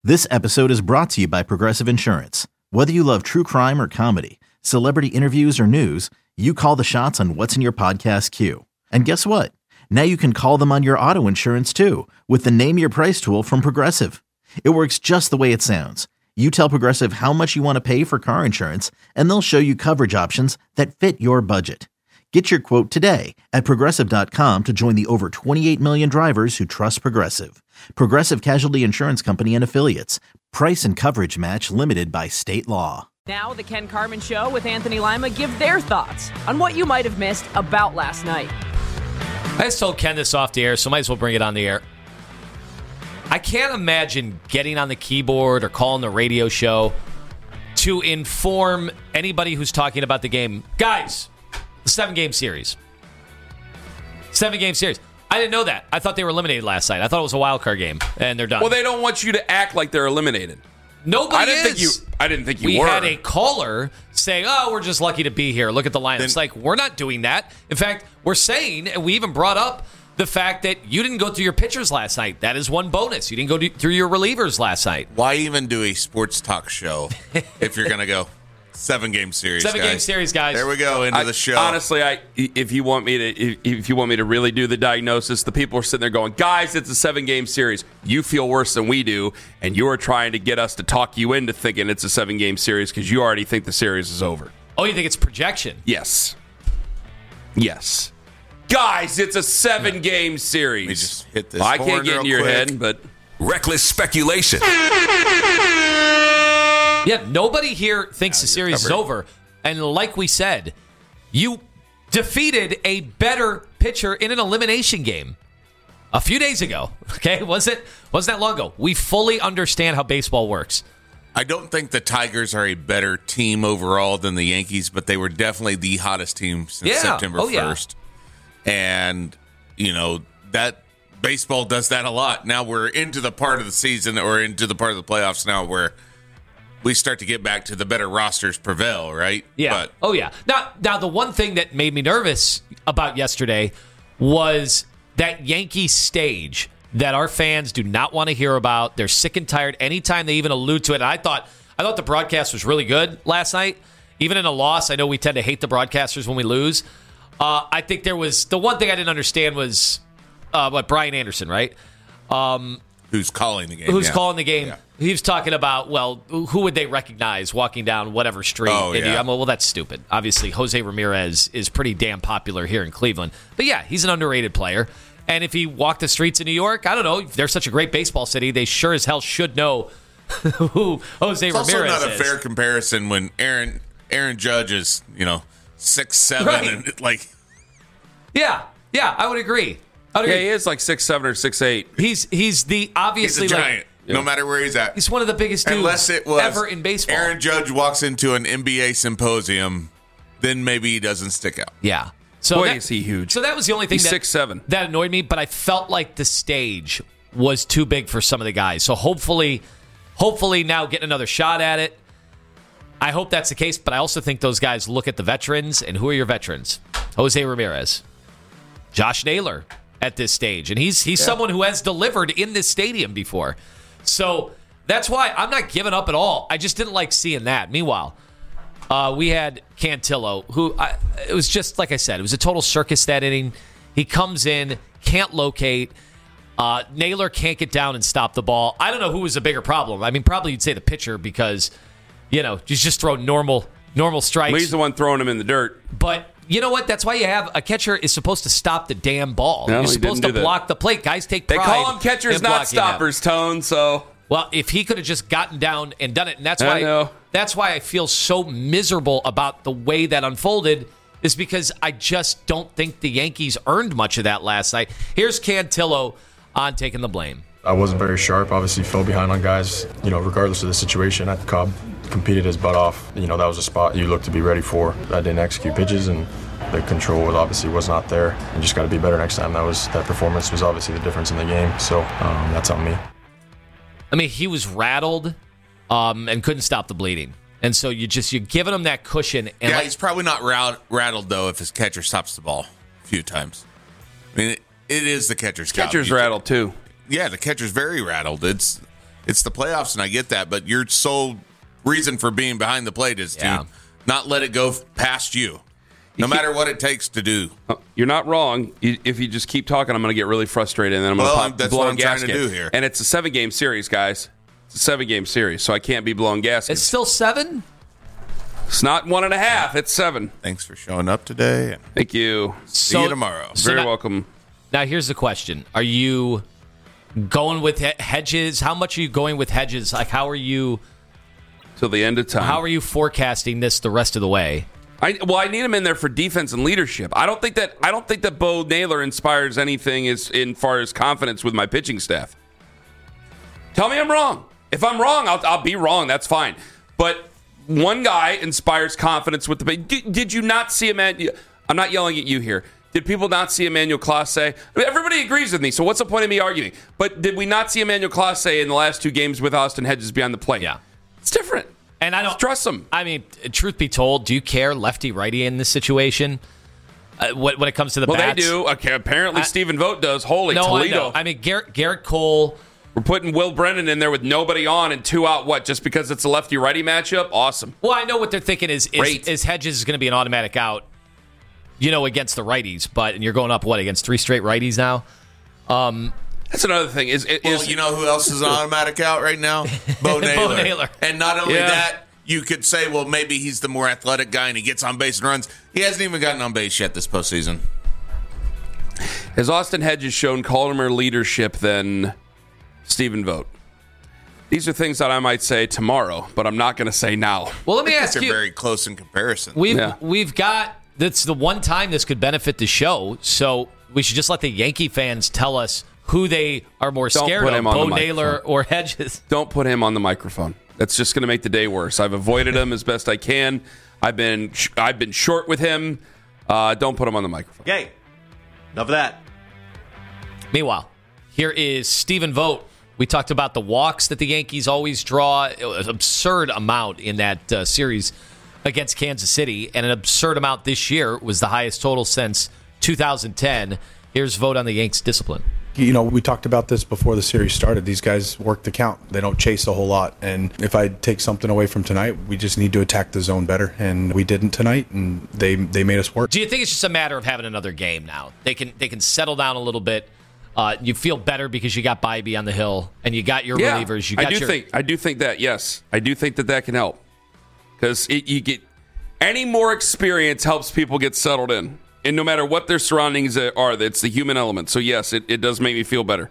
This episode is brought to you by Progressive Insurance. Whether you love true crime or comedy, celebrity interviews or news, you call the shots on what's in your podcast queue. And guess what? Now you can call them on your auto insurance too with the Name Your Price tool from Progressive. It works just the way it sounds. You tell Progressive how much you want to pay for car insurance, and they'll show you coverage options that fit your budget. Get your quote today at Progressive.com to join the over 28 million drivers who trust Progressive. Progressive Casualty Insurance Company and Affiliates. Price and coverage match limited by state law. Now the Ken Carman Show with Anthony Lima give their thoughts on what you might have missed about last night. I just told Ken this off the air, so might as well bring it on the air. I can't imagine getting on the keyboard or calling the radio show to inform anybody who's talking about the game. Guys, the 7-game series. 7-game series. I didn't know that. I thought they were eliminated last night. I thought it was a wild card game, and they're done. Well, they don't want you to act like they're eliminated. Nobody I didn't think you were. We had a caller say, "Oh, we're just lucky to be here. Look at the lineup." It's like, we're not doing that. In fact, we're saying, and we even brought up the fact that you didn't go through your pitchers last night. That is one bonus. You didn't go through your relievers last night. Why even do a sports talk show if you're going to go 7-game series? 7-game series, guys. There we go into the show. Honestly, if you want me to really do the diagnosis, the people are sitting there going, "Guys, it's a 7-game series. You feel worse than we do, and you are trying to get us to talk you into thinking it's a 7-game series because you already think the series is over." Oh, you think it's projection? Yes. Guys, it's a 7-game series. Let me just hit this I horn can't get real into your quick. head, but Reckless speculation. Yeah, nobody here thinks the series is over. And like we said, you defeated a better pitcher in an elimination game a few days ago. Okay, wasn't that long ago. We fully understand how baseball works. I don't think the Tigers are a better team overall than the Yankees, but they were definitely the hottest team since September 1st. And, that baseball does that a lot. Now we're into the part of the season or into the part of the playoffs now where we start to get back to the better rosters prevail, right? Yeah. Now, the one thing that made me nervous about yesterday was that Yankee stage that our fans do not want to hear about. They're sick and tired anytime they even allude to it. And I thought the broadcast was really good last night. Even in a loss, I know we tend to hate the broadcasters when we lose. I think there was the one thing I didn't understand was Brian Anderson, right? Who's calling the game? Calling the game? Yeah. He was talking about, well, who would they recognize walking down whatever street? Oh, yeah. Well, that's stupid. Obviously, Jose Ramirez is pretty damn popular here in Cleveland. But yeah, he's an underrated player. And if he walked the streets of New York, I don't know. If they're such a great baseball city, they sure as hell should know who Jose Ramirez is. It's also not a fair comparison when Aaron Judge is, 6'7", Right. and like. Yeah, I would agree. yeah, he is like 6'7" or 6'8". He's the obviously He's a giant, no matter where he's at. He's one of the biggest dudes Unless it was ever in baseball. Aaron Judge walks into an NBA symposium, then maybe he doesn't stick out. Yeah. So Boy, is he huge. So that was the only thing He's 6'7". that annoyed me, but I felt like the stage was too big for some of the guys. So hopefully now getting another shot at it. I hope that's the case, but I also think those guys look at the veterans, and who are your veterans? Jose Ramirez, Josh Naylor at this stage, and he's someone who has delivered in this stadium before. So that's why I'm not giving up at all. I just didn't like seeing that. Meanwhile, we had Cantillo, who it was just like I said, it was a total circus that inning. He comes in, can't locate. Naylor can't get down and stop the ball. I don't know who was a bigger problem. I mean, probably you'd say the pitcher because, you just throw normal strikes. Well, he's the one throwing him in the dirt. But you know what? That's why you have a catcher is supposed to stop the damn ball. No, You're he supposed didn't to do that. block the plate. Guys take pride. They call them catchers, in not blocking stoppers, Tone, so. Well, if he could have just gotten down and done it, and that's I know. why I feel so miserable about the way that unfolded, is because I just don't think the Yankees earned much of that last night. Here's Cantillo on taking the blame. I wasn't very sharp, obviously fell behind on guys, regardless of the situation. Cobb competed his butt off. That was a spot you look to be ready for. I didn't execute pitches, and the control was not there. You just got to be better next time. That performance was obviously the difference in the game, so that's on me. I mean, he was rattled and couldn't stop the bleeding. And so you're giving him that cushion. And he's probably not rattled, though, if his catcher stops the ball a few times. I mean, it is the catcher's job. Catcher's rattled, too. Yeah, the catcher's very rattled. It's the playoffs, and I get that, but your sole reason for being behind the plate is to not let it go past you, no matter what it takes to do. You're not wrong. If you just keep talking, I'm going to get really frustrated, and then I'm going to that's blow what I'm gasket. trying to do here. And it's a 7-game series, guys. It's a 7-game series, so I can't be blowing gaskets. It's still 7? It's not 1.5. It's 7. Thanks for showing up today. Thank you. See you tomorrow. Very welcome. Now, here's the question. Are you going with Hedges? How much are you going with Hedges? Like, how are you... Till the end of time. How are you forecasting this the rest of the way? I need him in there for defense and leadership. I don't think that Bo Naylor inspires anything as far as confidence with my pitching staff. Tell me I'm wrong. If I'm wrong, I'll be wrong. That's fine. But one guy inspires confidence with the... Did you not see Emmanuel... I'm not yelling at you here. Did people not see Emmanuel Clase? I mean, everybody agrees with me, so what's the point of me arguing? But did we not see Emmanuel Clase in the last 2 games with Austin Hedges behind the plate? Yeah. It's different. And I don't Just trust him. I mean, truth be told, do you care lefty-righty in this situation? When it comes to the bats? Well, they do. Okay, apparently Stephen Vogt does. Holy Toledo. I mean, Garrett Cole... We're putting Will Brennan in there with nobody on and 2 out, just because it's a lefty-righty matchup? Awesome. Well, I know what they're thinking is Hedges is going to be an automatic out, against the righties, and you're going up, against 3 straight righties now? That's another thing. You know who else is an automatic out right now? Bo Naylor. Bo Naylor. And not only that, you could say, well, maybe he's the more athletic guy and he gets on base and runs. He hasn't even gotten on base yet this postseason. Has Austin Hedges shown calmer leadership than Stephen Vogt? These are things that I might say tomorrow, but I'm not going to say now. Well, let me ask you. They're very close in comparison. We've got... That's the one time this could benefit the show, so we should just let the Yankee fans tell us who they are more scared of, Bo Naylor or Hedges. Don't put him on the microphone. That's just going to make the day worse. I've avoided him as best I can. I've been short with him. Don't put him on the microphone. Okay. Enough of that. Meanwhile, here is Stephen Vogt. We talked about the walks that the Yankees always draw, an absurd amount in that series against Kansas City, and an absurd amount this year. Was the highest total since 2010. Here's Vogt on the Yanks' discipline. We talked about this before the series started. These guys work the count. They don't chase a whole lot. And if I take something away from tonight, we just need to attack the zone better. And we didn't tonight, and they made us work. Do you think it's just a matter of having another game now? They can settle down a little bit. You feel better because you got Bybee on the hill, and you got your relievers. I do think that, yes. I do think that can help. Because you get any more experience helps people get settled in. And no matter what their surroundings are, it's the human element. So, yes, it does make me feel better.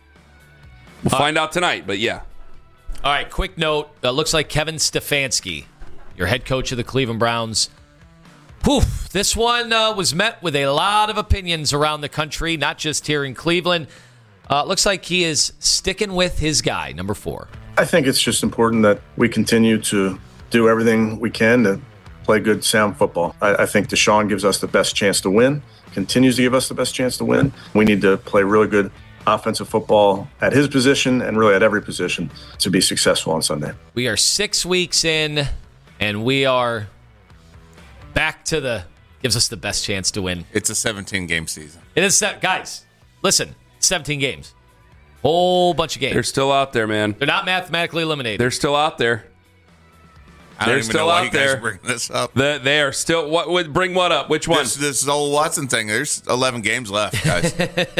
We'll find out tonight, but yeah. All right, quick note. Looks like Kevin Stefanski, your head coach of the Cleveland Browns. Poof, this one was met with a lot of opinions around the country, not just here in Cleveland. Looks like he is sticking with his guy, number 4. I think it's just important that we continue to do everything we can to play good, sound football. I think Deshaun gives us the best chance to win, continues to give us the best chance to win. We need to play really good offensive football at his position and really at every position to be successful on Sunday. We are 6 weeks in, and we are back to gives us the best chance to win. It's a 17-game season. It is, guys, listen, 17 games. Whole bunch of games. They're still out there, man. They're not mathematically eliminated. They're still out there. I don't even know why you guys are bringing this up. They are still... What would bring what up? Which one? This old Watson thing. There's 11 games left, guys.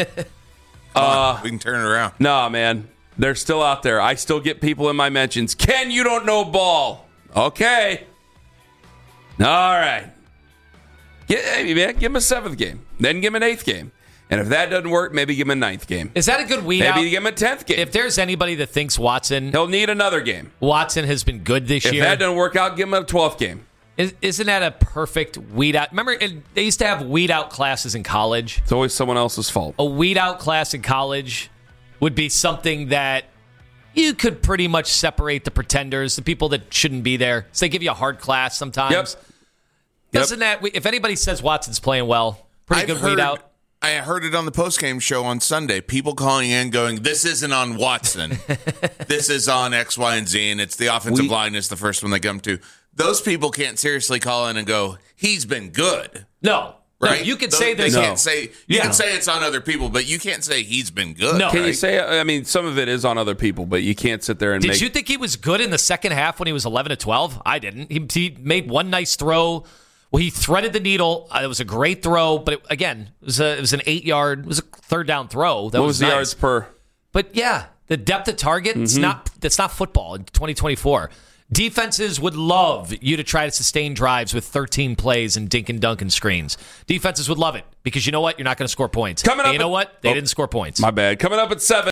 We can turn it around. Nah, man. They're still out there. I still get people in my mentions. Ken, you don't know ball. Okay. All right. Give him a 7th game. Then give him an 8th game. And if that doesn't work, maybe give him a 9th game. Is that a good weed out? Maybe give him a 10th game. If there's anybody that thinks Watson... He'll need another game. Watson has been good this year. If that doesn't work out, give him a 12th game. Isn't that a perfect weed out? Remember, they used to have weed out classes in college. It's always someone else's fault. A weed out class in college would be something that you could pretty much separate the pretenders, the people that shouldn't be there. So they give you a hard class sometimes. Yep. Doesn't that... If anybody says Watson's playing well, pretty good weed out. I heard it on the postgame show on Sunday. People calling in going, this isn't on Watson. This is on X, Y, and Z, and it's the offensive line is the first one they come to. Those people can't seriously call in and go, he's been good. No. right? No, you can say this. You can say it's on other people, but you can't say he's been good. No. Can you say? I mean, some of it is on other people, but you can't sit there and. Did you think he was good in the second half when he was 11-12? I didn't. He made one nice throw. Well, he threaded the needle. It was a great throw, but it was an 8-yard. It was a third down throw. What was the nice. yards per? But yeah, the depth of target. That's not football in 2024. Defenses would love you to try to sustain drives with 13 plays and dink and dunk and screens. Defenses would love it because you know what? You're not going to score points. You know what? They didn't score points. My bad. Coming up at 7.